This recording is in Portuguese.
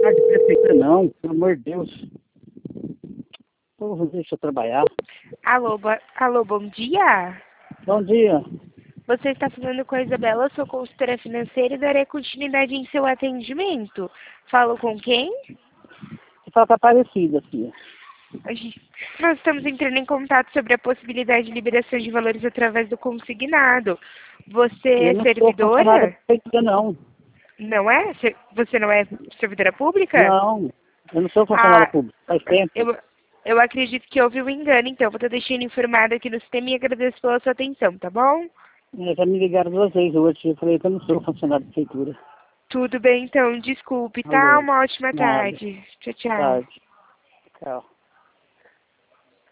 funcionário de prefeitura, não. Pelo amor de Deus. Porra, deixa eu trabalhar. Alô, bom dia. Bom dia. Você está falando com a Isabela, sou consultora financeira e darei continuidade em seu atendimento. Falo com quem? Você fala que é parecida, filha. Nós estamos entrando em contato sobre a possibilidade de liberação de valores através do consignado. Você é Eu não sou funcionária de servidora? prefeitura, não. Não é? Você não é servidora pública? Não, eu não sou funcionária Ah, pública. Faz tempo. eu acredito que houve um engano, então vou estar deixando informado aqui no sistema e agradeço pela sua atenção, tá bom? Já me ligaram 2 vezes hoje. Eu falei que eu não sou funcionário de prefeitura. Tudo bem, então, desculpe, tá? Alô. Uma ótima Nada. tarde. Tchau, tchau. Tarde. Tchau.